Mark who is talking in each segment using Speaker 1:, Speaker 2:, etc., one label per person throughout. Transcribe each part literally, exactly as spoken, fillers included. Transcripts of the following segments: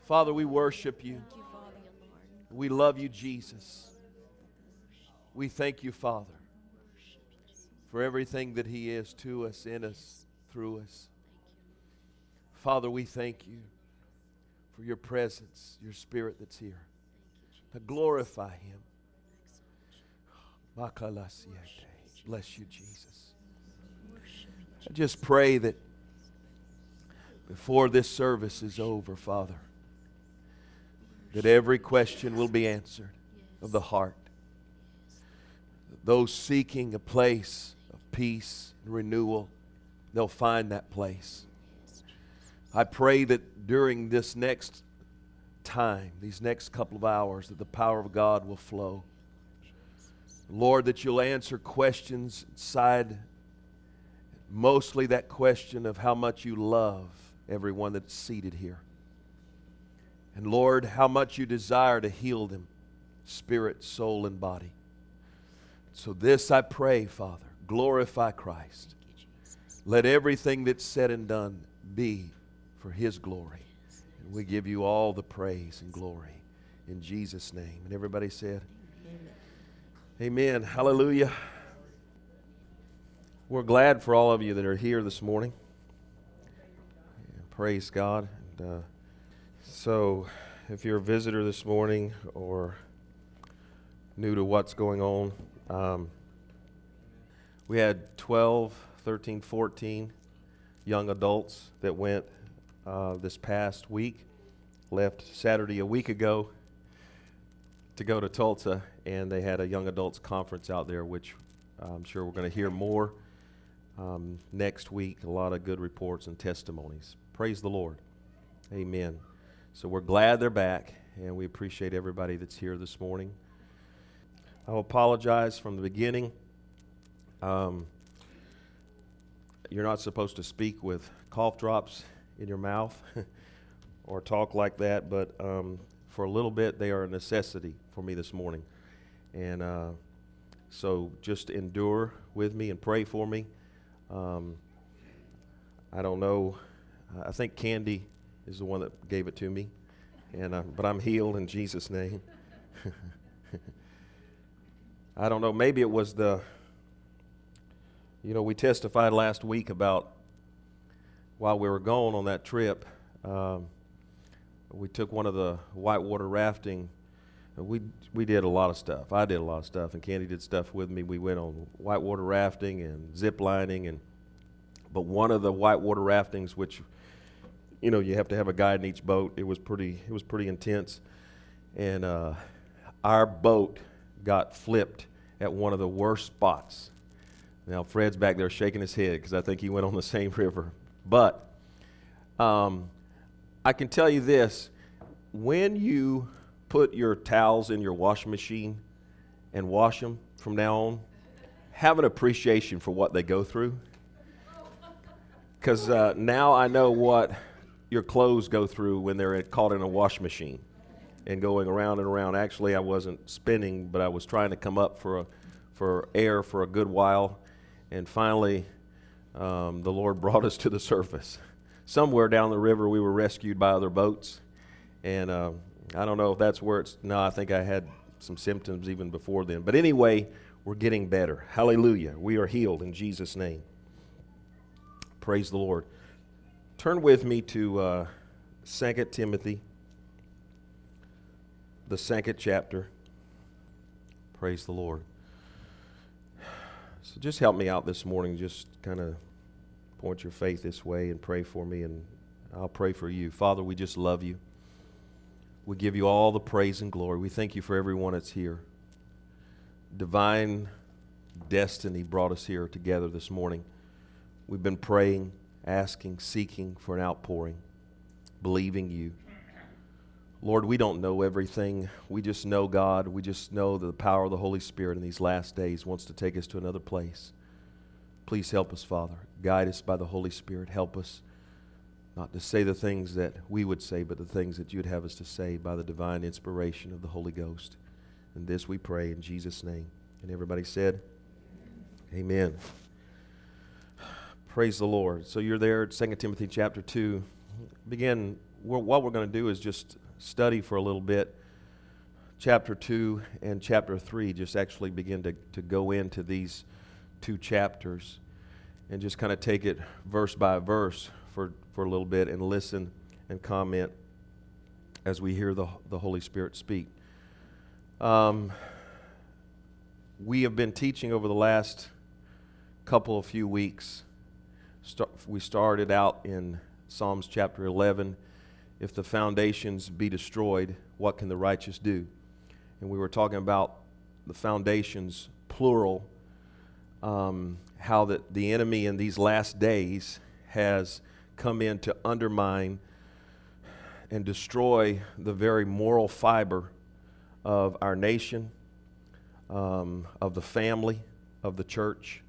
Speaker 1: Father, we worship you.
Speaker 2: Thank you, Father, Lord.
Speaker 1: We love you, Jesus. We thank you, Father, for everything that He is to us, in us, through us. Father, we thank you for your presence, your Spirit that's here. To glorify Him. Bless you, Jesus. I just pray that before this service is over, Father, that every question will be answered of the heart. Those seeking a place of peace and renewal, they'll find that place. I pray that during this next time, these next couple of hours, that the power of God will flow. Lord, that you'll answer questions inside, mostly that question of how much you love everyone that's seated here. And Lord, how much you desire to heal them, spirit, soul, and body. So this I pray, Father, glorify Christ. Let everything that's said and done be for His glory. And we give you all the praise and glory in Jesus' name. And everybody said, Amen. Amen. Hallelujah. We're glad for all of you that are here this morning. Praise God. And, uh, so, if you're a visitor this morning or new to what's going on, um, we had twelve, thirteen, fourteen young adults that went uh, this past week, left Saturday a week ago to go to Tulsa, and they had a young adults conference out there, which I'm sure we're going to hear more um, next week. A lot of good reports and testimonies. Praise the Lord. Amen. So we're glad they're back, and we appreciate everybody that's here this morning. I'll apologize from the beginning. Um, you're not supposed to speak with cough drops in your mouth or talk like that, but um, for a little bit, they are a necessity for me this morning. And uh, so just endure with me and pray for me. Um, I don't know. I think Candy is the one that gave it to me, and uh, but I'm healed in Jesus' name. I don't know. Maybe it was the, you know, we testified last week about while we were gone on that trip, um, we took one of the whitewater rafting. We we did a lot of stuff. I did a lot of stuff, and Candy did stuff with me. We went on whitewater rafting and zip lining, and but one of the whitewater raftings, which you know, you have to have a guide in each boat. It was pretty, it was pretty intense. And uh, our boat got flipped at one of the worst spots. Now, Fred's back there shaking his head because I think he went on the same river. But um, I can tell you this. When you put your towels in your washing machine and wash them from now on, have an appreciation for what they go through. Because uh, now I know what your clothes go through when they're caught in a wash machine and going around and around. Actually, I wasn't spinning, but I was trying to come up for a, for air for a good while, and finally um, the Lord brought us to the surface. Somewhere down the river, we were rescued by other boats, and uh, I don't know if that's where it's, no, I think I had some symptoms even before then. But anyway, we're getting better. Hallelujah. We are healed in Jesus' name. Praise the Lord. Turn with me to uh, Second Timothy, the second chapter. Praise the Lord. So just help me out this morning. Just kind of point your faith this way and pray for me, and I'll pray for you. Father, we just love you. We give you all the praise and glory. We thank you for everyone that's here. Divine destiny brought us here together this morning. We've been praying, asking, seeking for an outpouring, believing you. Lord, we don't know everything. We just know, God, we just know that the power of the Holy Spirit in these last days wants to take us to another place. Please help us, Father. Guide us by the Holy Spirit. Help us not to say the things that we would say, but the things that you'd have us to say by the divine inspiration of the Holy Ghost. And this we pray in Jesus' name. And everybody said, Amen. Praise the Lord. So you're there at Second Timothy chapter two. Begin we're, what we're going to do is just study for a little bit chapter two and chapter three, just actually begin to, to go into these two chapters and just kind of take it verse by verse for, for a little bit and listen and comment as we hear the, the Holy Spirit speak. Um, we have been teaching over the last couple of few weeks. Start, we started out in Psalms chapter eleven. If the foundations be destroyed, what can the righteous do? And we were talking about the foundations, plural, um, how that the enemy in these last days has come in to undermine and destroy the very moral fiber of our nation, um, of the family, of the church.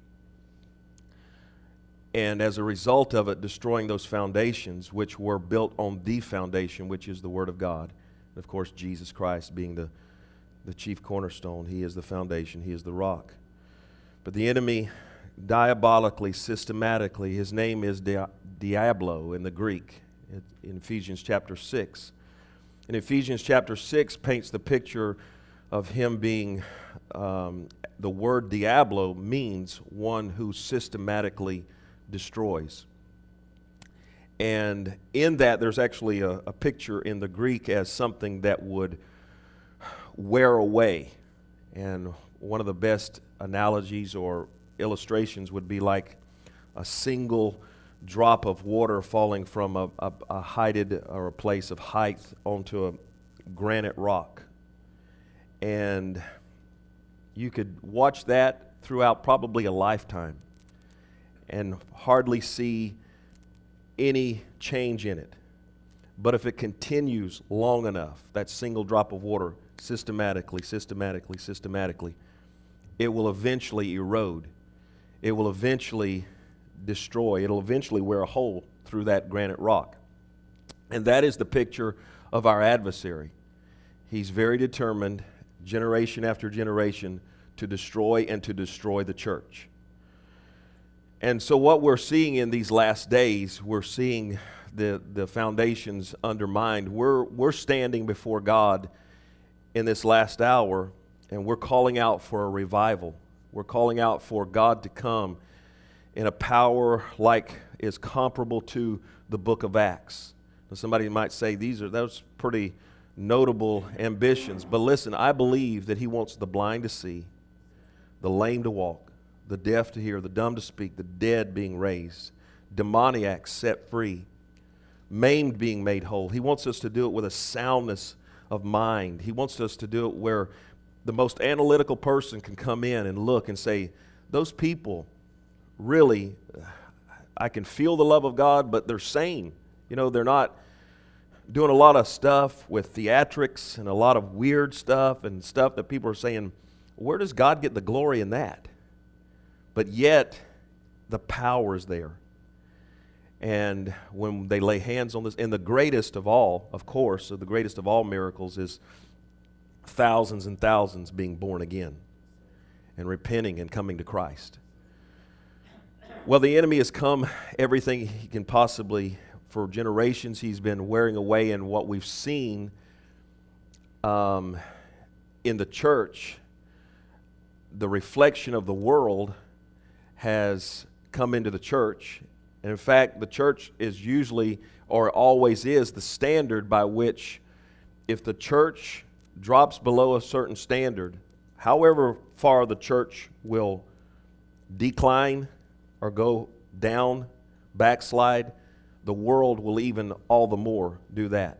Speaker 1: And as a result of it, destroying those foundations, which were built on the foundation, which is the Word of God. And of course, Jesus Christ being the, the chief cornerstone. He is the foundation. He is the rock. But the enemy, diabolically, systematically, his name is Di- Diablo in the Greek, in Ephesians chapter six. And Ephesians chapter six paints the picture of him being, um, the word Diablo means one who systematically destroys. And in that, there's actually a, a picture in the Greek as something that would wear away. And one of the best analogies or illustrations would be like a single drop of water falling from a, a, a heighted or a place of height onto a granite rock. And you could watch that throughout probably a lifetime and hardly see any change in it. But if it continues long enough, that single drop of water, systematically, systematically, systematically, it will eventually erode. It will eventually destroy. It'll eventually wear a hole through that granite rock. And that is the picture of our adversary. He's very determined, generation after generation, to destroy and to destroy the church. And so what we're seeing in these last days, we're seeing the, the foundations undermined. We're, we're standing before God in this last hour, and we're calling out for a revival. We're calling out for God to come in a power like is comparable to the book of Acts. Now somebody might say these are those pretty notable ambitions, but listen, I believe that he wants the blind to see, the lame to walk, the deaf to hear, the dumb to speak, the dead being raised, demoniacs set free, maimed being made whole. He wants us to do it with a soundness of mind. He wants us to do it where the most analytical person can come in and look and say, those people really, I can feel the love of God, but they're sane. You know, they're not doing a lot of stuff with theatrics and a lot of weird stuff and stuff that people are saying, where does God get the glory in that? But yet, the power is there. And when they lay hands on this, and the greatest of all, of course, so the greatest of all miracles is thousands and thousands being born again and repenting and coming to Christ. Well, the enemy has come everything he can possibly. For generations, he's been wearing away, and what we've seen um, in the church, the reflection of the world has come into the church. And in fact, the church is usually, or always is, the standard by which if the church drops below a certain standard, however far the church will decline or go down, backslide, the world will even all the more do that.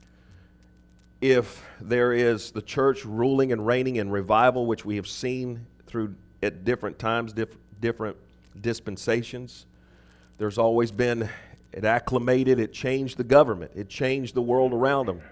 Speaker 1: If there is the church ruling and reigning in revival, which we have seen through at different times, diff, different dispensations, there's always been, it acclimated, it changed the government, it changed the world around them.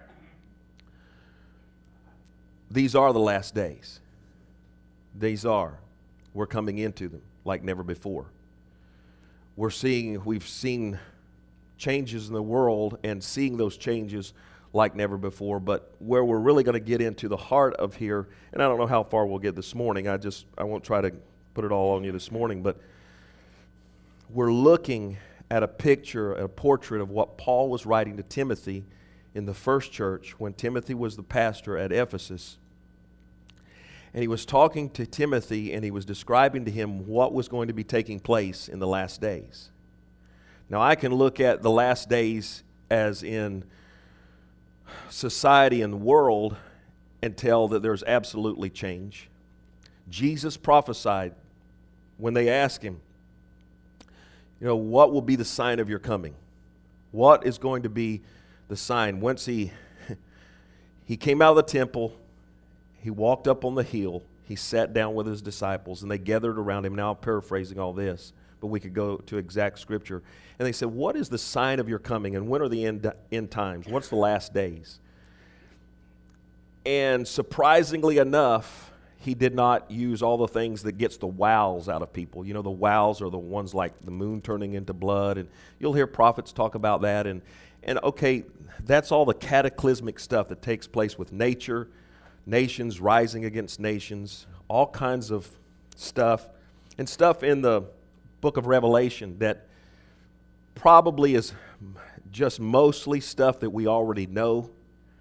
Speaker 1: These are the last days. These are. We're coming into them like never before. We're seeing, we've seen changes in the world and seeing those changes like never before. But where we're really going to get into the heart of here, and I don't know how far we'll get this morning. I just, I won't try to put it all on you this morning, but we're looking at a picture, a portrait of what Paul was writing to Timothy in the first church when Timothy was the pastor at Ephesus. And he was talking to Timothy, and he was describing to him what was going to be taking place in the last days. Now, I can look at the last days as in society and the world and tell that there's absolutely change. Jesus prophesied when they asked him, you know, what will be the sign of your coming? What is going to be the sign? Once he, he came out of the temple, he walked up on the hill, he sat down with his disciples, and they gathered around him. Now I'm paraphrasing all this, but we could go to exact scripture. And they said, what is the sign of your coming? And when are the end, end times? What's the last days? And surprisingly enough, he did not use all the things that gets the wows out of people. You know, the wows are the ones like the moon turning into blood, and you'll hear prophets talk about that. And, and okay, that's all the cataclysmic stuff that takes place with nature, nations rising against nations, all kinds of stuff, and stuff in the book of Revelation that probably is just mostly stuff that we already know.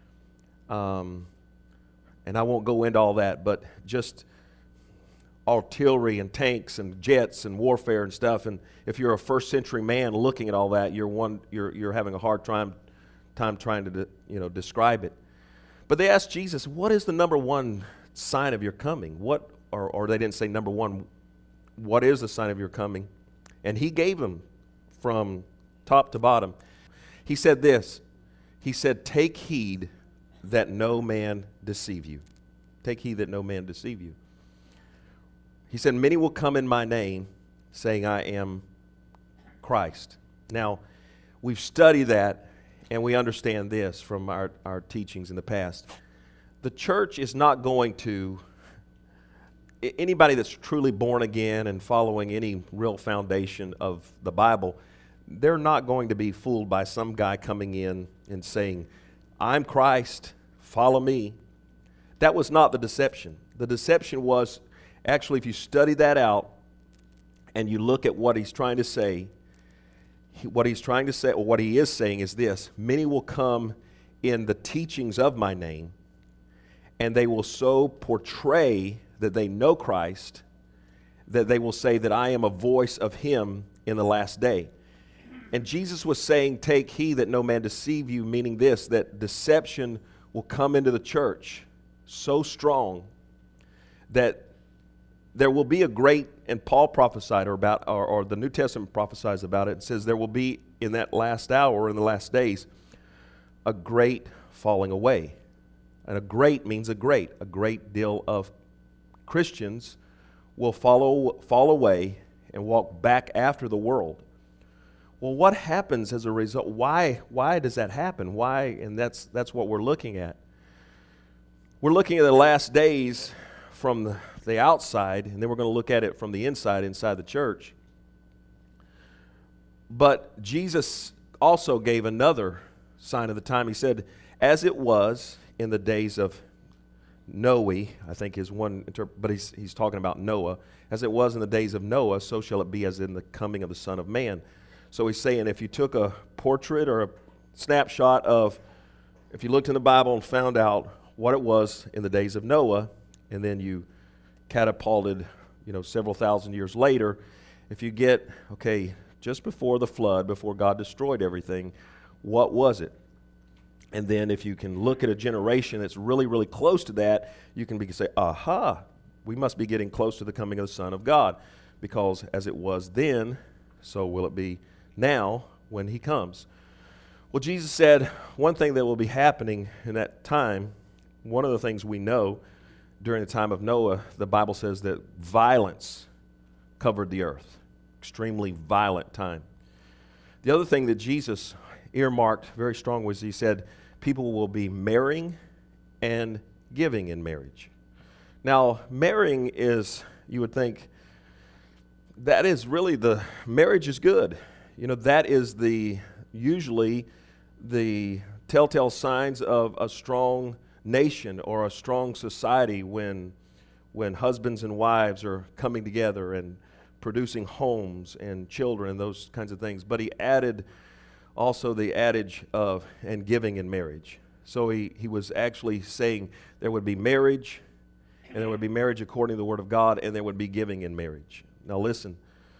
Speaker 1: Um, and I won't go into all that, but just artillery and tanks and jets and warfare and stuff. And if you're a first century man looking at all that, you're one you're you're having a hard time time trying to de, you know describe it. But they asked Jesus, what is the number one sign of your coming? What, or, or they didn't say number one, what is the sign of your coming? And he gave them from top to bottom. He said this, he said, take heed that no man deceive you. Take heed that no man deceive you. He said, many will come in my name, saying I am Christ. Now, we've studied that, and we understand this from our, our teachings in the past. The church is not going to, anybody that's truly born again and following any real foundation of the Bible, they're not going to be fooled by some guy coming in and saying, I'm Christ, follow me. That was not the deception. The deception was, actually, if you study that out and you look at what he's trying to say, what he's trying to say, or what he is saying is this: many will come in the teachings of my name, and they will so portray that they know Christ, that they will say that I am a voice of him in the last day. And Jesus was saying, take heed that no man deceive you, meaning this, that deception will come into the church so strong that there will be a great, and Paul prophesied or about, or, or the New Testament prophesies about it, and says there will be in that last hour, in the last days, a great falling away. And a great means a great. A great deal of Christians will follow, fall away and walk back after the world. Well, what happens as a result? Why, why does that happen? Why? And that's, that's what we're looking at. We're looking at the last days from the, the outside, and then we're going to look at it from the inside, inside the church. But Jesus also gave another sign of the time. He said, as it was in the days of Noe, I think is one, interp- but he's, he's talking about Noah. As it was in the days of Noah, so shall it be as in the coming of the Son of Man. So he's saying if you took a portrait or a snapshot of, if you looked in the Bible and found out what it was in the days of Noah, and then you catapulted, you know, several thousand years later, if you get, okay, just before the flood, before God destroyed everything, what was it? And then if you can look at a generation that's really, really close to that, you can be, say, aha, we must be getting close to the coming of the Son of God, because as it was then, so will it be now when he comes. Well, Jesus said one thing that will be happening in that time, one of the things we know during the time of Noah, the Bible says that violence covered the earth. Extremely violent time. The other thing that Jesus earmarked very strong was he said people will be marrying and giving in marriage. Now, marrying is, you would think, that is really the, marriage is good. You know, that is the, usually the telltale signs of a strong nation or a strong society when when husbands and wives are coming together and producing homes and children and those kinds of things. But he added also the adage of, and giving in marriage. So he, he was actually saying there would be marriage, and there would be marriage according to the Word of God, and there would be giving in marriage. Now listen,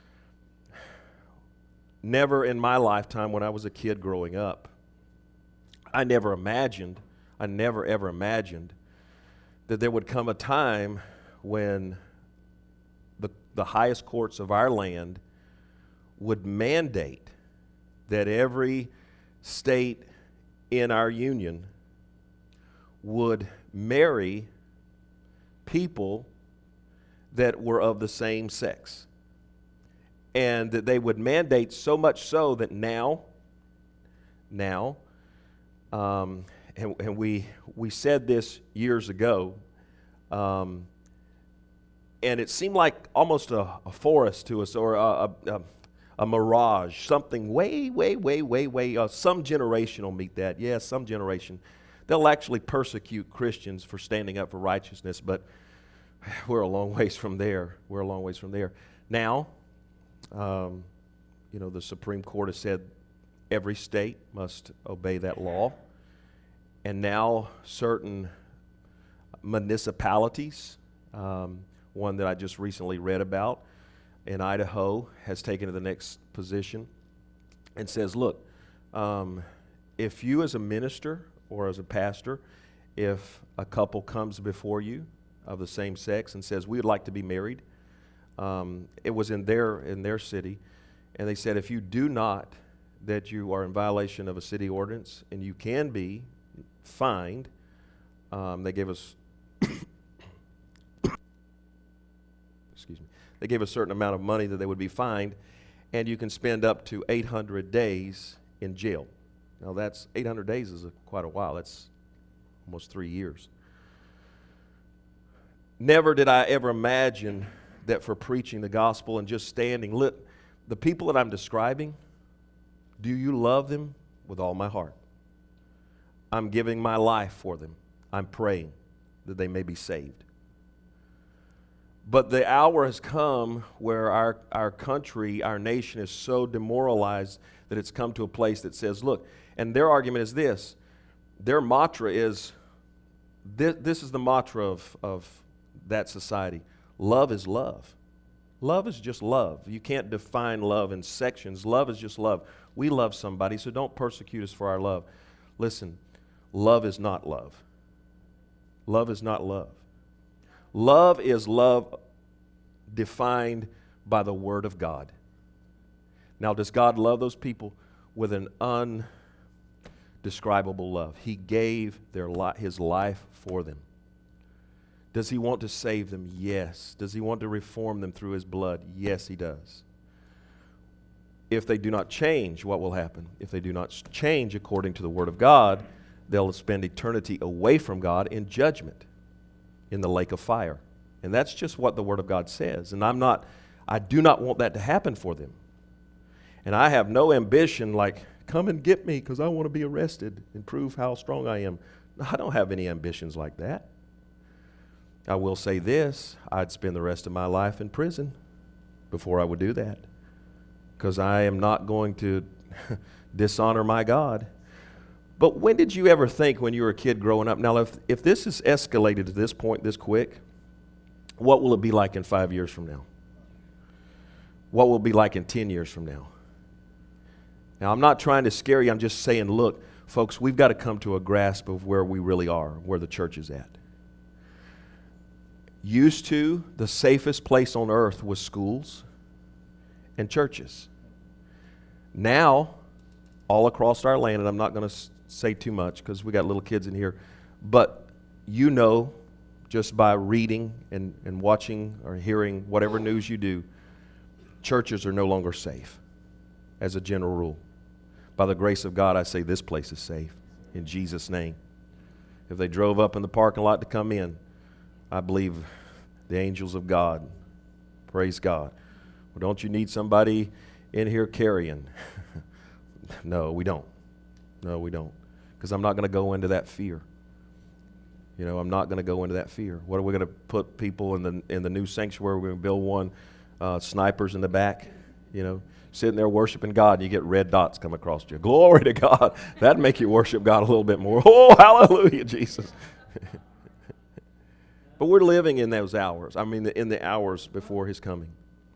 Speaker 1: never in my lifetime when I was a kid growing up, I never imagined, I never ever imagined that there would come a time when the, the highest courts of our land would mandate that every state in our union would marry people that were of the same sex. And that they would mandate so much so that now, now, um, and, and we we said this years ago, um, and it seemed like almost a, a forest to us, or a, a, a mirage, something way, way, way, way, way, uh, some generation will meet that. Yes, some generation. They'll actually persecute Christians for standing up for righteousness, but we're a long ways from there. We're a long ways from there. Now, um, you know, the Supreme Court has said every state must obey that law. And now certain municipalities, um, one that I just recently read about in Idaho, has taken to the next position and says, look, um, if you as a minister or as a pastor, if a couple comes before you of the same sex and says, we would like to be married, um, it was in their in their city, and they said, if you do not, that you are in violation of a city ordinance, and you can be fined. Um, they gave us, excuse me, they gave a certain amount of money that they would be fined, and you can spend up to eight hundred days in jail. Now that's, eight hundred days is a, quite a while. That's almost three years. Never did I ever imagine that for preaching the gospel and just standing, lit, the people that I'm describing, do you love them? With all my heart. I'm giving my life for them. I'm praying that they may be saved. But the hour has come where our, our country, our nation is so demoralized that it's come to a place that says, look, and their argument is this, their mantra is, this, this is the mantra of, of that society. Love is love. Love is just love. You can't define love in sections. Love is just love. We love somebody, so don't persecute us for our love. Listen, love is not love. Love is not love. Love is love defined by the Word of God. Now, does God love those people? With an undescribable love. He gave their li- His life for them. Does He want to save them? Yes. Does He want to reform them through His blood? Yes, He does. If they do not change, what will happen? If they do not change according to the Word of God, they'll spend eternity away from God in judgment, in the lake of fire. And that's just what the Word of God says. And I'm not, I do not want that to happen for them. And I have no ambition like, come and get me because I want to be arrested and prove how strong I am. I don't have any ambitions like that. I will say this, I'd spend the rest of my life in prison before I would do that, because I am not going to dishonor my God. But when did you ever think when you were a kid growing up, now if, if this is escalated to this point this quick, what will it be like in five years from now? What will it be like in ten years from now? Now, I'm not trying to scare you. I'm just saying, look, folks, we've got to come to a grasp of where we really are, where the church is at. Used to, the safest place on earth was schools and churches. Now, all across our land, and I'm not going to say too much because we got little kids in here, but you know, just by reading and, and watching or hearing whatever news you do, churches are no longer safe as a general rule. By the grace of God, I say this place is safe in Jesus' name. If they drove up in the parking lot to come in, I believe the angels of God, praise God. Well, don't you need somebody in here carrying? No, we don't. No, we don't. Because I'm not going to go into that fear. You know, I'm not going to go into that fear. What are we going to put people in the in the new sanctuary? We're going to build one uh, snipers in the back, you know, sitting there worshiping God, and you get red dots come across you. Glory to God. That'd make you worship God a little bit more. Oh, hallelujah, Jesus. But we're living in those hours. I mean, in the hours before his coming.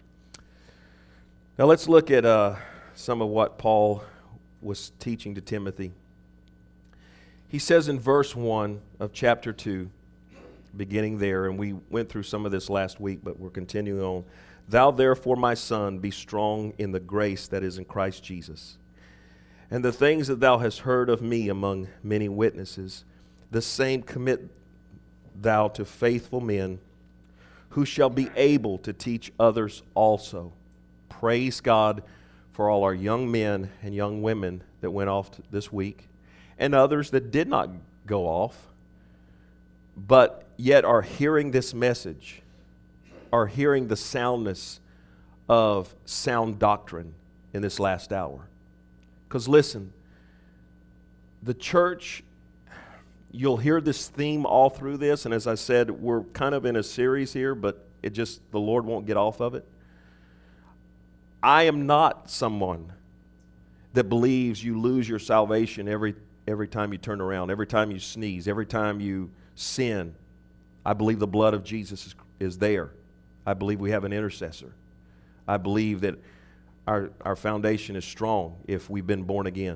Speaker 1: Now let's look at uh, some of what Paul was teaching to Timothy. He says in verse one of chapter two, beginning there, and we went through some of this last week, but we're continuing on. Thou therefore, my son, be strong in the grace that is in Christ Jesus. And the things that thou hast heard of me among many witnesses, the same commit thou to faithful men, who shall be able to teach others also. Praise God for all our young men and young women that went off this week, and others that did not go off, but yet are hearing this message, are hearing the soundness of sound doctrine in this last hour. Because listen, the church, you'll hear this theme all through this, and as I said, we're kind of in a series here, but it just, the Lord won't get off of it. I am not someone that believes you lose your salvation every every time you turn around, every time you sneeze, every time you sin. I believe the blood of Jesus is, is there. I believe we have an intercessor. I believe that our, our foundation is strong if we've been born again.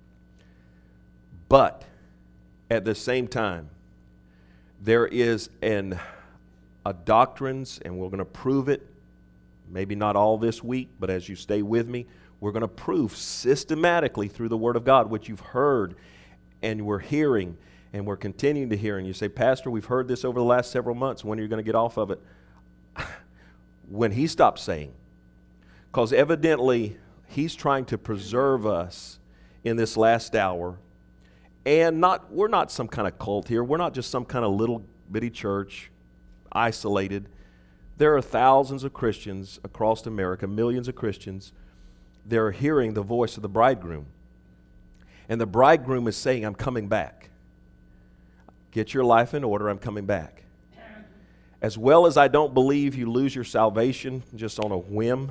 Speaker 1: But at the same time, there is an, a doctrines, and we're going to prove it, maybe not all this week, but as you stay with me, we're going to prove systematically through the Word of God what you've heard and we're hearing and we're continuing to hear. And you say, Pastor, we've heard this over the last several months. When are you going to get off of it? When he stops saying. Because evidently, he's trying to preserve us in this last hour. And not we're not some kind of cult here. We're not just some kind of little bitty church, isolated. There are thousands of Christians across America, millions of Christians. They're hearing the voice of the bridegroom. And the bridegroom is saying, I'm coming back. Get your life in order, I'm coming back. As well as I don't believe you lose your salvation just on a whim,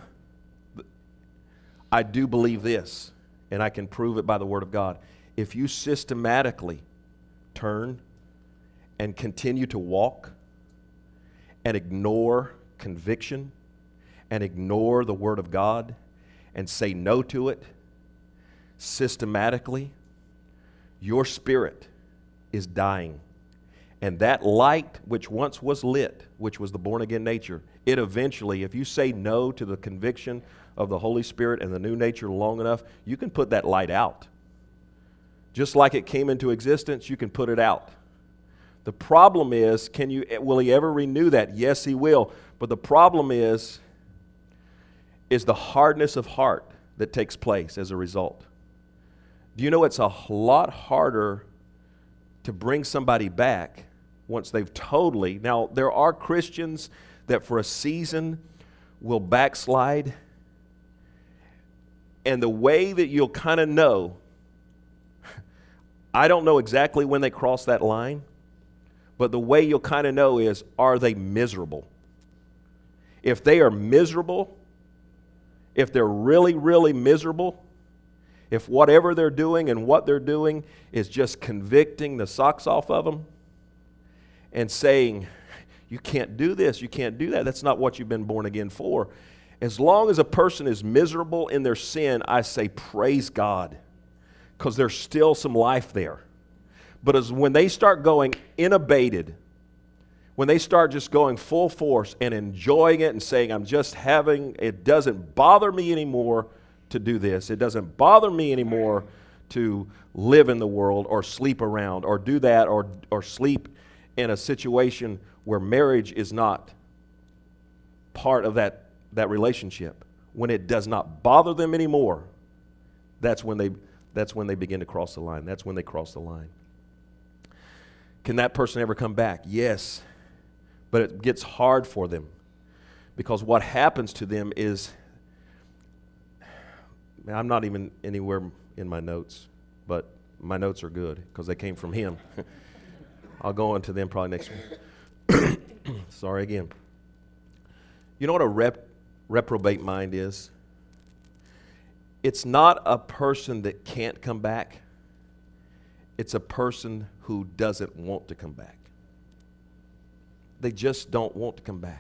Speaker 1: I do believe this, and I can prove it by the Word of God. If you systematically turn and continue to walk and ignore conviction and ignore the Word of God and say no to it systematically, your spirit is dying. And that light which once was lit, which was the born-again nature, it eventually, if you say no to the conviction of the Holy Spirit and the new nature long enough, you can put that light out. Just like it came into existence, you can put it out. The problem is, can you? Will he ever renew that? Yes, he will. But the problem is, is the hardness of heart that takes place as a result. Do you know it's a lot harder to bring somebody back once they've totally... Now, there are Christians that for a season will backslide, and the way that you'll kind of know, I don't know exactly when they cross that line, but the way you'll kind of know is, are they miserable? If they are miserable, if they're really, really miserable, if whatever they're doing and what they're doing is just convicting the socks off of them and saying, you can't do this, you can't do that, that's not what you've been born again for. As long as a person is miserable in their sin, I say praise God, because there's still some life there. But as when they start going unabated, when they start just going full force and enjoying it and saying, I'm just having, it doesn't bother me anymore to do this. It doesn't bother me anymore to live in the world or sleep around or do that or, or sleep in a situation where marriage is not part of that, that relationship. When it does not bother them anymore, that's when they that's when they begin to cross the line. That's when they cross the line. Can that person ever come back? Yes. But it gets hard for them, because what happens to them is, I'm not even anywhere in my notes, but my notes are good because they came from him. I'll go on to them probably next week. Sorry again. You know what a rep, reprobate mind is. It's not a person that can't come back. It's a person who doesn't want to come back. They just don't want to come back.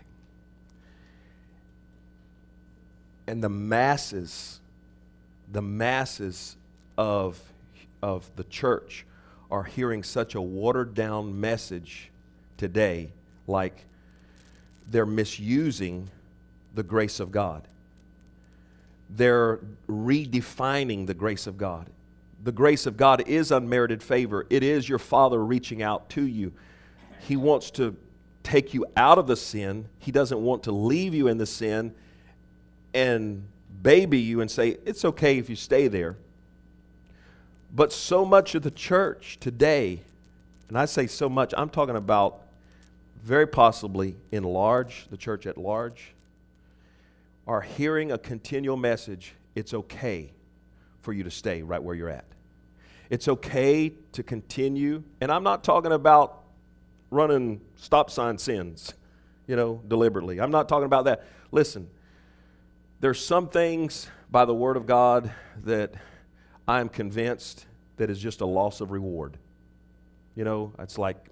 Speaker 1: And the masses, the masses of, of the church are hearing such a watered down message today, like they're misusing the grace of God. They're redefining the grace of God. The grace of God is unmerited favor. It is your Father reaching out to you. He wants to take you out of the sin. He doesn't want to leave you in the sin and baby you and say, it's okay if you stay there. But so much of the church today, and I say so much, I'm talking about very possibly in large, the church at large, are hearing a continual message, it's okay for you to stay right where you're at. It's okay to continue, and I'm not talking about running stop sign sins, you know, deliberately. I'm not talking about that. Listen, there's some things by the Word of God that I'm convinced that is just a loss of reward. You know, it's like,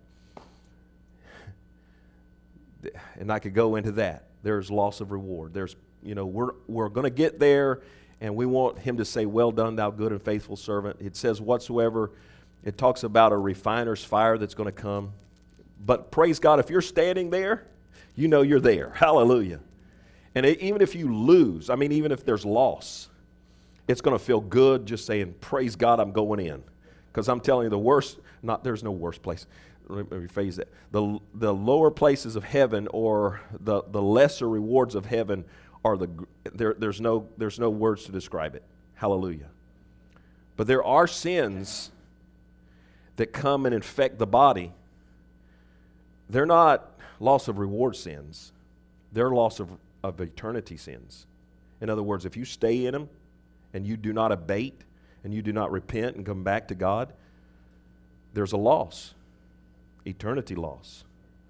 Speaker 1: and I could go into that. There's loss of reward. There's, you know, we're we're going to get there, and we want Him to say, well done, thou good and faithful servant. It says whatsoever. It talks about a refiner's fire that's going to come. But praise God, if you're standing there, you know you're there. Hallelujah. And it, even if you lose, I mean, even if there's loss, it's going to feel good just saying, praise God, I'm going in. Because I'm telling you, the worst, not there's no worse place. Let me rephrase that. The, the lower places of heaven, or the, the lesser rewards of heaven, are the there, there's no there's no words to describe it. Hallelujah. But there are sins that come and infect the body. They're not loss of reward sins. They're loss of, of eternity sins. In other words, if you stay in them and you do not abate and you do not repent and come back to God, there's a loss. Eternity loss.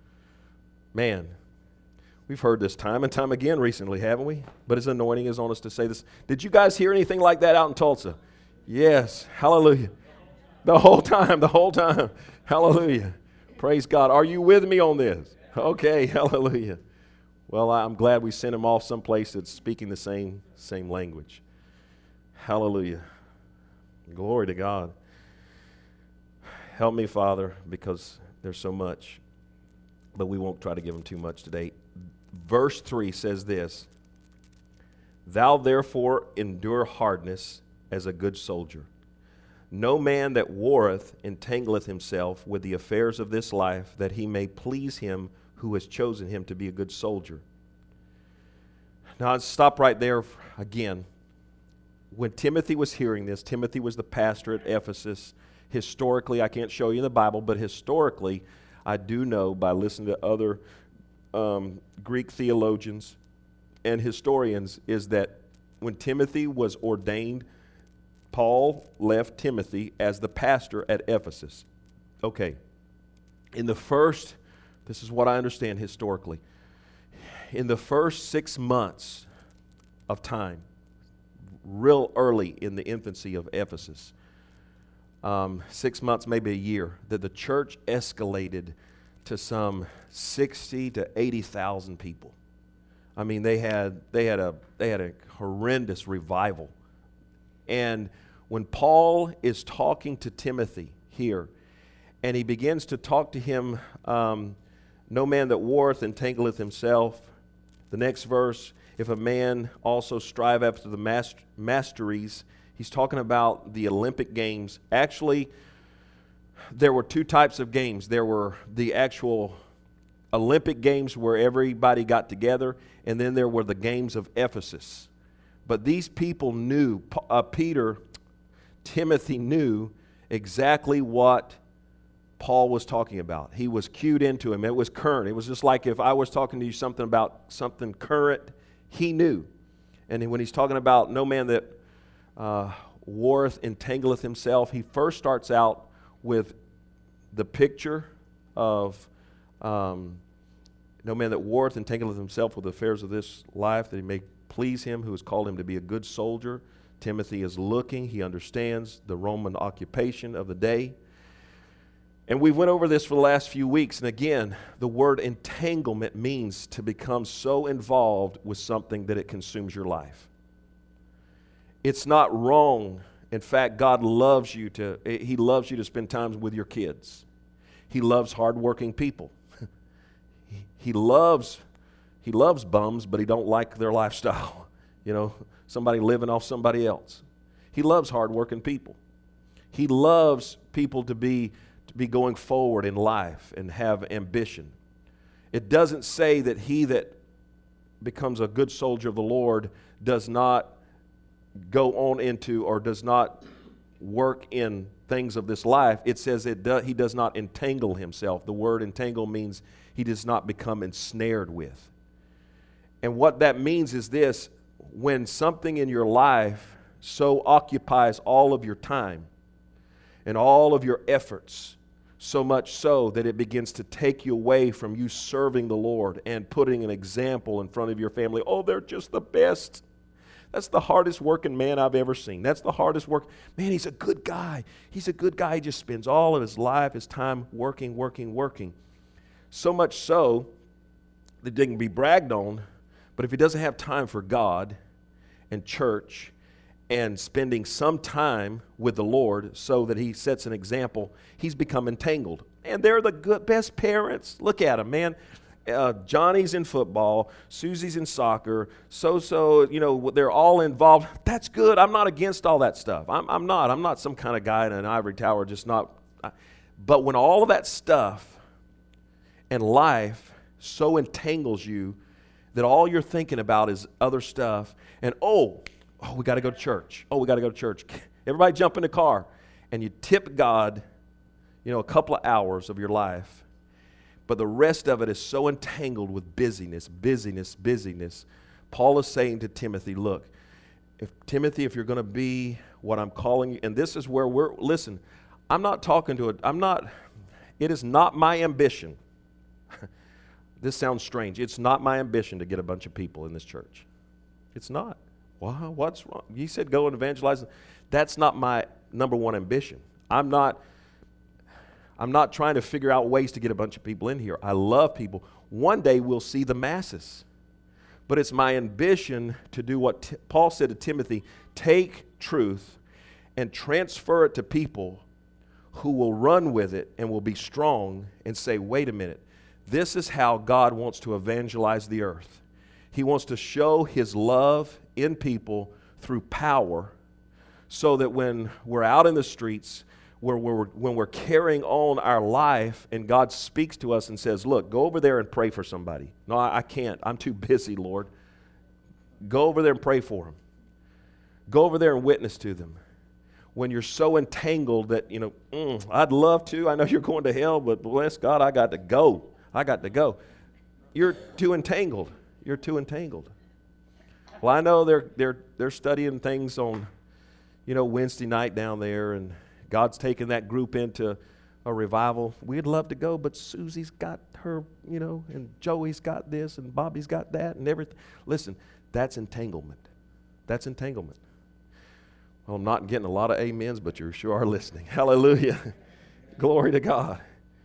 Speaker 1: Man, we've heard this time and time again recently, haven't we? But His anointing is on us to say this. Did you guys hear anything like that out in Tulsa? Yes. Hallelujah. The whole time, the whole time. Hallelujah. Praise God. Are you with me on this? Okay. Hallelujah. Well, I'm glad we sent him off someplace that's speaking the same same language. Hallelujah. Glory to God. Help me, Father, because there's so much, but we won't try to give him too much today. Verse three says this, "Thou therefore endure hardness as a good soldier. No man that warreth entangleth himself with the affairs of this life, that he may please him who has chosen him to be a good soldier." Now, I'll stop right there again. When Timothy was hearing this, Timothy was the pastor at Ephesus. Historically, I can't show you in the Bible, but historically, I do know by listening to other um, Greek theologians and historians, is that when Timothy was ordained, Paul left Timothy as the pastor at Ephesus. Okay, in the first, this is what I understand historically, in the first six months of time, real early in the infancy of Ephesus, um, six months, maybe a year, that the church escalated to some sixty to eighty thousand people. I mean, they had they had a they had a horrendous revival. And when Paul is talking to Timothy here, and he begins to talk to him, um, no man that warreth entangleth himself. The next verse, if a man also strive after the master, masteries, he's talking about the Olympic Games. Actually, there were two types of games. There were the actual Olympic Games where everybody got together, and then there were the Games of Ephesus. But these people knew, uh, Peter, Timothy knew exactly what Paul was talking about. He was cued into him. It was current. It was just like if I was talking to you something about something current, he knew. And when he's talking about no man that uh, warreth entangleth himself, he first starts out with the picture of um, no man that warreth entangleth himself with the affairs of this life, that he may please him who has called him to be a good soldier. Timothy is looking. He understands the Roman occupation of the day. And we went over this for the last few weeks. And again, the word entanglement means to become so involved with something that it consumes your life. It's not wrong. In fact, God loves you to, he loves you to spend time with your kids. He loves hardworking people. he, he loves, he loves bums, but he don't like their lifestyle. You know, somebody living off somebody else. He loves hardworking people. He loves people to be to be going forward in life and have ambition. It doesn't say that he that becomes a good soldier of the Lord does not go on into or does not work in things of this life. It says it do, he does not entangle himself. The word entangle means he does not become ensnared with. And what that means is this: when something in your life so occupies all of your time and all of your efforts, so much so that it begins to take you away from you serving the Lord and putting an example in front of your family. Oh, they're just the best. That's the hardest working man I've ever seen. That's the hardest work. Man, he's a good guy. He's a good guy. He just spends all of his life, his time working, working, working. So much so that they can be bragged on, but if he doesn't have time for God and church and spending some time with the Lord so that he sets an example, he's become entangled. And they're the good, best parents. Look at them, man. Uh, Johnny's in football, Susie's in soccer, so-so, you know, they're all involved. That's good. I'm not against all that stuff. I'm, I'm not. I'm not some kind of guy in an ivory tower, just not. I, but when all of that stuff and life so entangles you that all you're thinking about is other stuff, and oh, oh, we got to go to church. Oh, we got to go to church. Everybody jump in the car, and you tip God, you know, a couple of hours of your life. But the rest of it is so entangled with busyness, busyness, busyness. Paul is saying to Timothy, look, if Timothy, if you're going to be what I'm calling you, and this is where we're, listen, I'm not talking to it, I'm not, it is not my ambition. This sounds strange. It's not my ambition to get a bunch of people in this church. It's not. Well, what's wrong? You said go and evangelize. That's not my number one ambition. I'm not I'm not trying to figure out ways to get a bunch of people in here. I love people. One day we'll see the masses. But it's my ambition to do what T- Paul said to Timothy, take truth and transfer it to people who will run with it and will be strong and say, wait a minute, this is how God wants to evangelize the earth. He wants to show his love in people through power so that when we're out in the streets, where we're, when we're carrying on our life and God speaks to us and says, look, go over there and pray for somebody. No, I, I can't. I'm too busy, Lord. Go over there and pray for them. Go over there and witness to them. When you're so entangled that, you know, mm, I'd love to. I know you're going to hell, but bless God, I got to go. I got to go. You're too entangled. You're too entangled. Well, I know they're they're they're studying things on, you know, Wednesday night down there, and God's taken that group into a revival. We'd love to go, but Susie's got her, you know, and Joey's got this, and Bobby's got that, and everything. Listen, that's entanglement. That's entanglement. Well, I'm not getting a lot of amens, but you sure are listening. Hallelujah. Glory to God.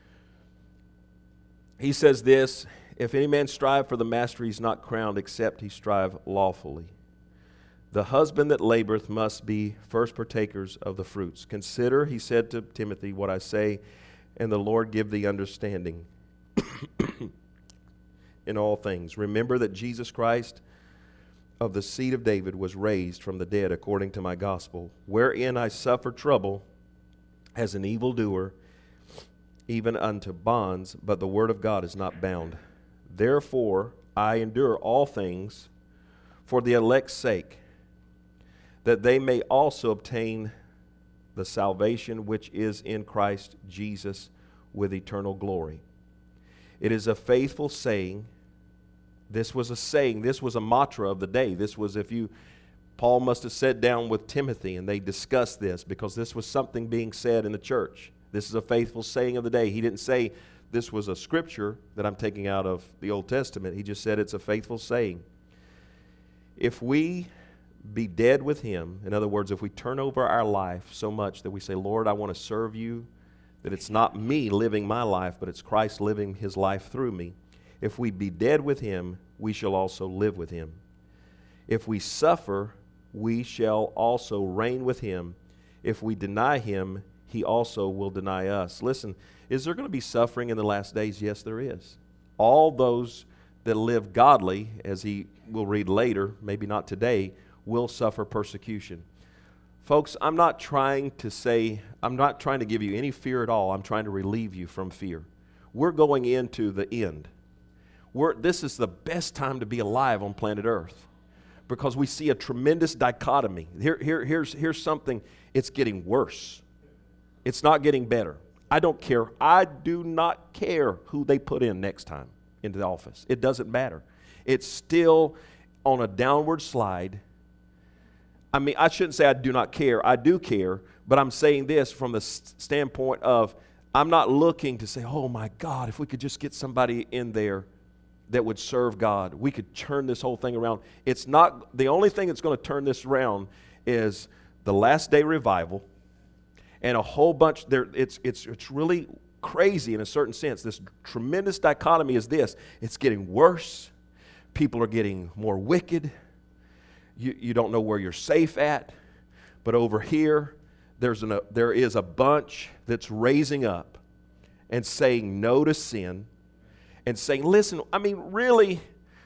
Speaker 1: He says this, if any man strive for the mastery, he's not crowned, except he strive lawfully. The husband that laboreth must be first partakers of the fruits. Consider, he said to Timothy, what I say, and the Lord give thee understanding in all things. Remember that Jesus Christ of the seed of David was raised from the dead according to my gospel, wherein I suffer trouble as an evildoer, even unto bonds, but the word of God is not bound. Therefore I endure all things for the elect's sake, that they may also obtain the salvation which is in Christ Jesus with eternal glory. It is a faithful saying. This was a saying. This was a mantra of the day. This was, if you, Paul must have sat down with Timothy and they discussed this because this was something being said in the church. This is a faithful saying of the day. He didn't say this was a scripture that I'm taking out of the Old Testament. He just said it's a faithful saying. if we be dead with him, in other words, if we turn over our life so much that we say, Lord, I want to serve you, that it's not me living my life, but it's Christ living his life through me. If we be dead with him, we shall also live with him. If we suffer, we shall also reign with him. If we deny him, he also will deny us. Listen, is there going to be suffering in the last days? Yes, there is. All those that live godly, as he will read later, maybe not today, will suffer persecution. Folks, I'm not trying to say, I'm not trying to give you any fear at all. I'm trying to relieve you from fear. We're going into the end. We're, this is the best time to be alive on planet Earth because we see a tremendous dichotomy. Here, here, here's, here's something, it's getting worse. It's not getting better. I don't care. I do not care who they put in next time into the office. It doesn't matter. It's still on a downward slide. I mean, I shouldn't say I do not care. I do care, but I'm saying this from the standpoint of I'm not looking to say, oh my God, if we could just get somebody in there that would serve God, we could turn this whole thing around. It's not, the only thing that's going to turn this around is the last day revival and a whole bunch there. It's, it's, it's really crazy in a certain sense. This tremendous dichotomy is this. It's getting worse. People are getting more wicked. You, you don't know where you're safe at. But over here, there's an, a, there is a bunch that's raising up and saying no to sin and saying, listen, I mean, really,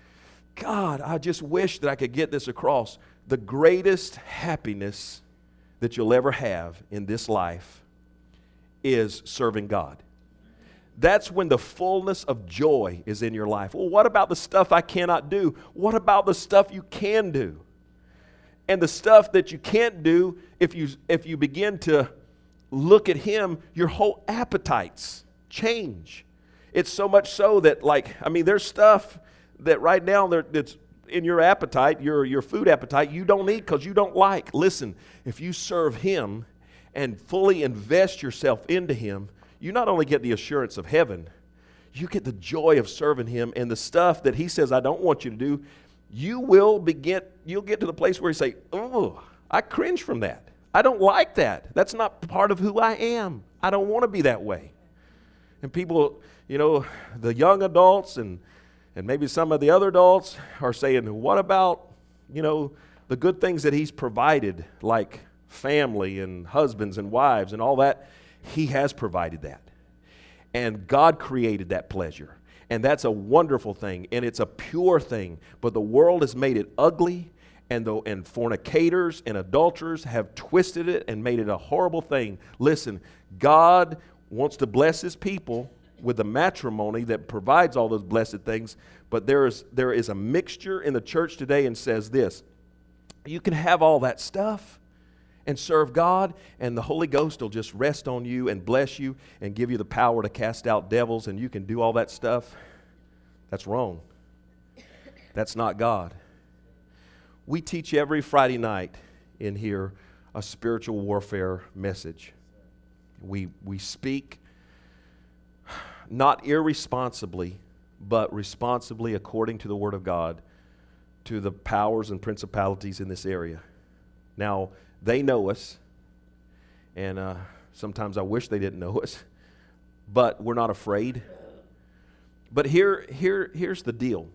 Speaker 1: God, I just wish that I could get this across. The greatest happiness that you'll ever have in this life is serving God. That's when the fullness of joy is in your life. Well, what about the stuff I cannot do? What about the stuff you can do? And the stuff that you can't do, if you if you begin to look at him, your whole appetites change. It's so much so that, like, I mean, there's stuff that right now that's in your appetite, your, your food appetite, you don't eat because you don't like. Listen, if you serve him and fully invest yourself into him, you not only get the assurance of heaven, you get the joy of serving him, and the stuff that he says, I don't want you to do, you will begin, you'll get to the place where you say, oh, I cringe from that. I don't like that. That's not part of who I am. I don't want to be that way. And people, you know, the young adults and and maybe some of the other adults are saying, what about, you know, the good things that he's provided, like family and husbands and wives and all that? He has provided that. And God created that pleasure. And that's a wonderful thing, and it's a pure thing. But the world has made it ugly, and, the, and fornicators and adulterers have twisted it and made it a horrible thing. Listen, God wants to bless his people with the matrimony that provides all those blessed things, but there is, there is a mixture in the church today and says this, you can have all that stuff and serve God, and the Holy Ghost will just rest on you and bless you and give you the power to cast out devils, and you can do all that stuff. That's wrong. That's not God. We teach every Friday night in here a spiritual warfare message. We, we speak not irresponsibly, but responsibly according to the Word of God to the powers and principalities in this area. Now, they know us, and uh, sometimes I wish they didn't know us, but we're not afraid. But here, here, here's the deal.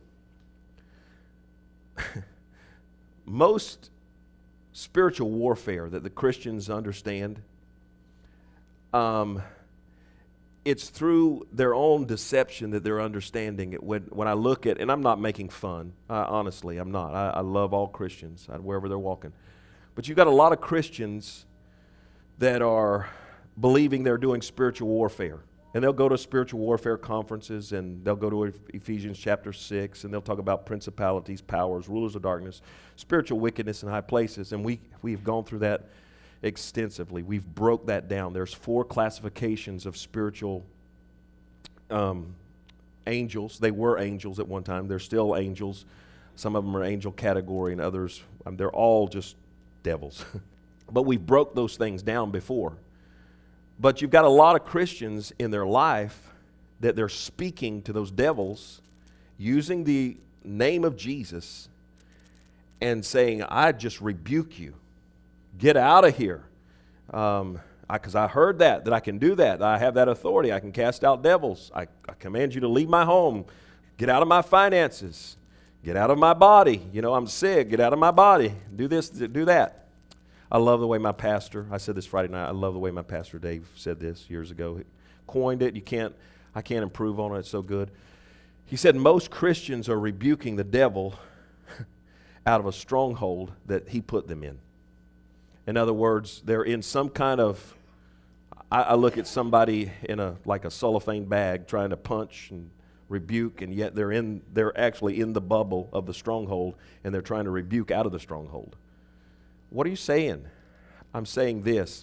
Speaker 1: Most spiritual warfare that the Christians understand, um, it's through their own deception that they're understanding it. When, when I look at, and I'm not making fun, uh, honestly, I'm not. I, I love all Christians, uh, wherever they're walking. But you've got a lot of Christians that are believing they're doing spiritual warfare. And they'll go to spiritual warfare conferences, and they'll go to Ephesians chapter six, and they'll talk about principalities, powers, rulers of darkness, spiritual wickedness in high places. And we, we've gone through that extensively. We've broke that down. There's four classifications of spiritual um, angels. They were angels at one time. They're still angels. Some of them are angel category, and others, um, they're all just devils. But we broke those things down before. But you've got a lot of Christians in their life that they're speaking to those devils using the name of Jesus, and saying, I just rebuke you. Get out of here. Um, because I, I heard that, that I can do that. I have that authority. I can cast out devils. I, I command you to leave my home. Get out of my finances. Get out of my body. You know, I'm sick. Get out of my body. Do this, do that. I love the way my pastor, I said this Friday night, I love the way my pastor Dave said this years ago. He coined it. You can't, I can't improve on it. It's so good. He said most Christians are rebuking the devil out of a stronghold that he put them in. In other words, they're in some kind of, I, I look at somebody in a like a cellophane bag trying to punch and rebuke, and yet they're in they're actually in the bubble of the stronghold, and they're trying to rebuke out of the stronghold. What are you saying? I'm saying this.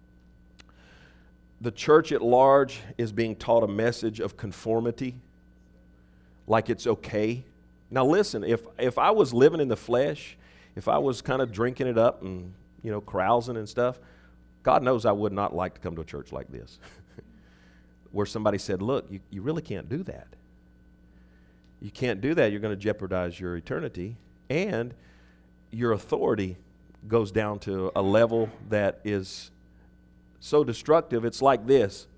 Speaker 1: The church at large is being taught a message of conformity, like it's okay. Now listen, if if I was living in the flesh, if I was kind of drinking it up and, you know, carousing and stuff, God knows I would not like to come to a church like this, where somebody said, look, you, you really can't do that. You can't do that. You're going to jeopardize your eternity, and your authority goes down to a level that is so destructive. It's like this.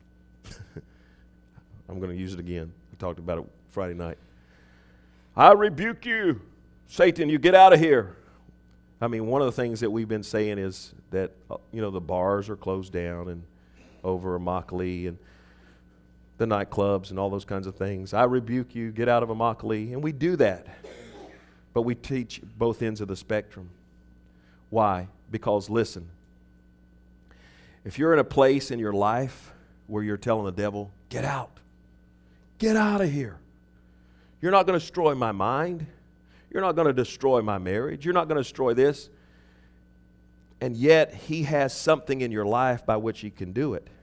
Speaker 1: I'm going to use it again. I talked about it Friday night. I rebuke you, Satan, you get out of here. I mean, one of the things that we've been saying is that, uh, you know, the bars are closed down and over Immokalee and the nightclubs and all those kinds of things. I rebuke you, get out of Immokalee. And we do that. But we teach both ends of the spectrum. Why? Because, listen, if you're in a place in your life where you're telling the devil, get out, get out of here. You're not going to destroy my mind. You're not going to destroy my marriage. You're not going to destroy this. And yet, he has something in your life by which he can do it.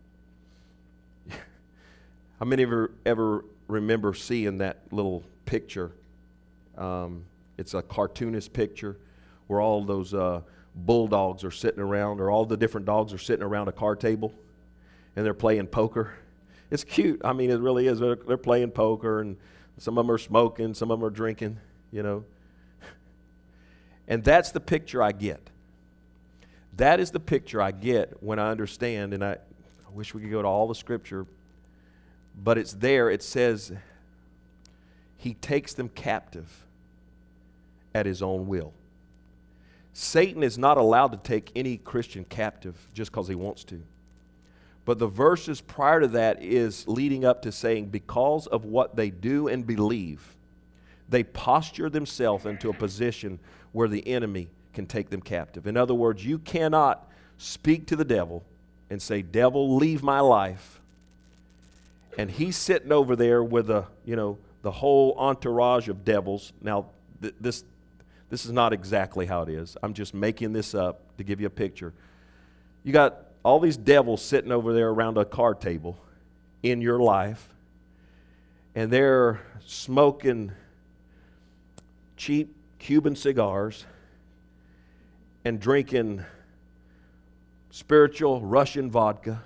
Speaker 1: How many of you ever remember seeing that little picture? Um, it's a cartoonist picture where all those uh, bulldogs are sitting around, or all the different dogs are sitting around a card table, and they're playing poker. It's cute. I mean, it really is. They're, they're playing poker, and some of them are smoking, some of them are drinking, you know. And that's the picture I get. That is the picture I get when I understand, and I, I wish we could go to all the scripture, but it's there. It says he takes them captive at his own will. Satan is not allowed to take any Christian captive just because he wants to. But the verses prior to that is leading up to saying, because of what they do and believe, they posture themselves into a position where the enemy can take them captive. In other words, you cannot speak to the devil and say, devil, leave my life. And he's sitting over there with a, you know, the whole entourage of devils. Now, th- this this is not exactly how it is. I'm just making this up to give you a picture. You got all these devils sitting over there around a card table in your life, and they're smoking cheap Cuban cigars and drinking spiritual Russian vodka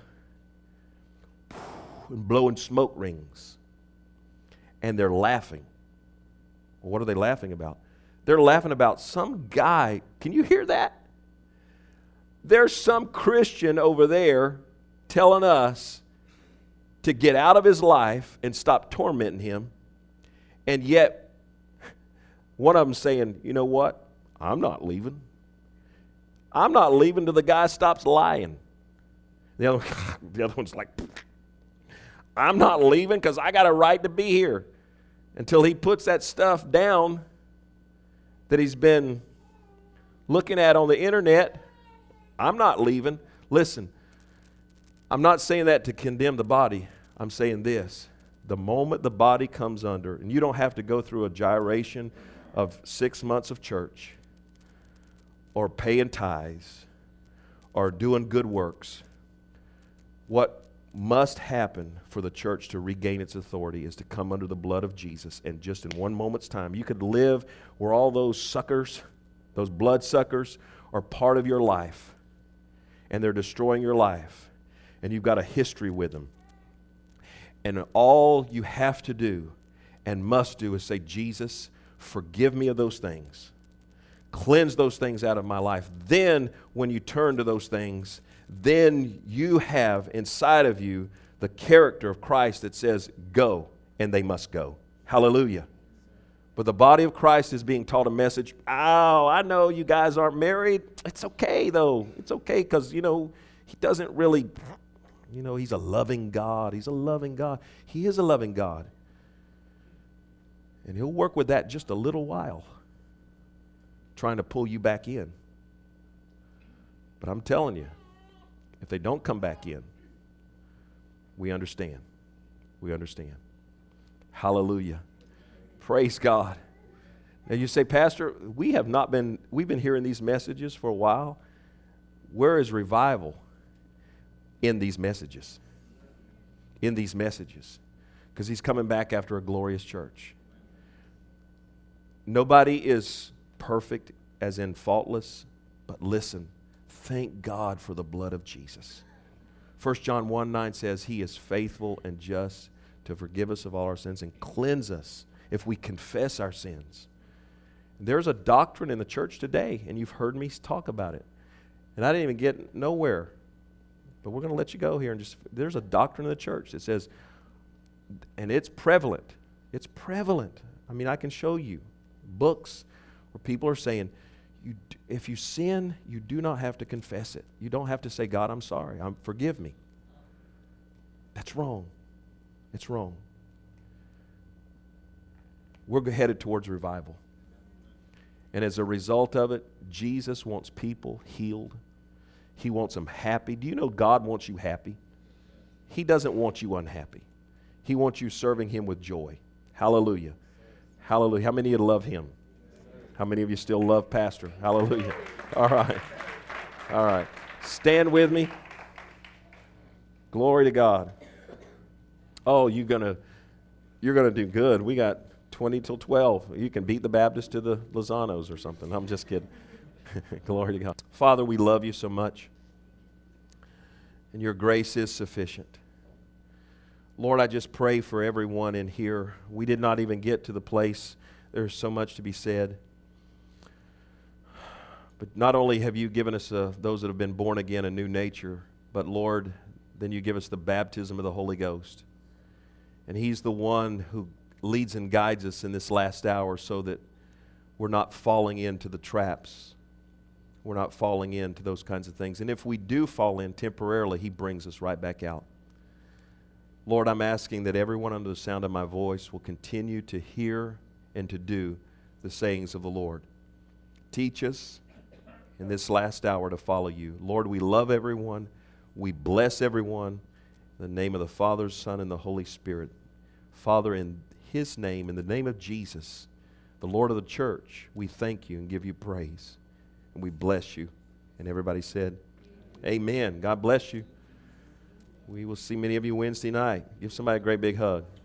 Speaker 1: and blowing smoke rings. And they're laughing. Well, what are they laughing about? They're laughing about some guy. Can you hear that? There's some Christian over there telling us to get out of his life and stop tormenting him. And yet, one of them saying, you know what? I'm not leaving. I'm not leaving till the guy stops lying. The other, the other one's like, I'm not leaving because I got a right to be here until he puts that stuff down that he's been looking at on the internet. I'm not leaving. Listen, I'm not saying that to condemn the body. I'm saying this. The moment the body comes under, and you don't have to go through a gyration of six months of church or paying tithes or doing good works. What must happen for the church to regain its authority is to come under the blood of Jesus, and just in one moment's time, you could live where all those suckers, those blood suckers, are part of your life, and they're destroying your life, and you've got a history with them. And all you have to do and must do is say, Jesus, forgive me of those things. Cleanse those things out of my life. Then, when you turn to those things, then you have inside of you the character of Christ that says, go, and they must go. Hallelujah. But the body of Christ is being taught a message. Oh, I know you guys aren't married. It's okay, though. It's okay because, you know, he doesn't really, you know, he's a loving God. He's a loving God. He is a loving God. And he'll work with that just a little while, trying to pull you back in. But I'm telling you, if they don't come back in, we understand. We understand. Hallelujah. Praise God. Now you say, Pastor, we have not been, we've been hearing these messages for a while. Where is revival? In these messages. In these messages. Because he's coming back after a glorious church. Nobody is perfect as in faultless, but listen, thank God for the blood of Jesus. First John one nine says he is faithful and just to forgive us of all our sins and cleanse us if we confess our sins. There's a doctrine in the church today, and you've heard me talk about it. And I didn't even get nowhere. But we're going to let you go here. And just there's a doctrine in the church that says, and it's prevalent. It's prevalent. I mean, I can show you books where people are saying, you, if you sin, you do not have to confess it. You don't have to say, God, I'm sorry. I'm, forgive me. That's wrong. It's wrong. We're headed towards revival. And as a result of it, Jesus wants people healed. He wants them happy. Do you know God wants you happy? He doesn't want you unhappy. He wants you serving Him with joy. Hallelujah. Hallelujah. How many of you love Him? How many of you still love Pastor? Hallelujah. All right. All right. Stand with me. Glory to God. Oh, you're gonna, you're gonna do good. We got twenty till twelve. You can beat the Baptists to the Lozanos or something. I'm just kidding. Glory to God. Father, we love you so much. And your grace is sufficient. Lord, I just pray for everyone in here. We did not even get to the place. There's so much to be said. But not only have you given us, uh, those that have been born again, a new nature, but Lord, then you give us the baptism of the Holy Ghost. And He's the one who leads and guides us in this last hour so that we're not falling into the traps. We're not falling into those kinds of things. And if we do fall in temporarily, He brings us right back out. Lord, I'm asking that everyone under the sound of my voice will continue to hear and to do the sayings of the Lord. Teach us in this last hour to follow you. Lord, we love everyone. We bless everyone. In the name of the Father, Son, and the Holy Spirit. Father, in His name, in the name of Jesus, the Lord of the church, we thank you and give you praise. And we bless you. And everybody said, amen. God bless you. We will see many of you Wednesday night. Give somebody a great big hug.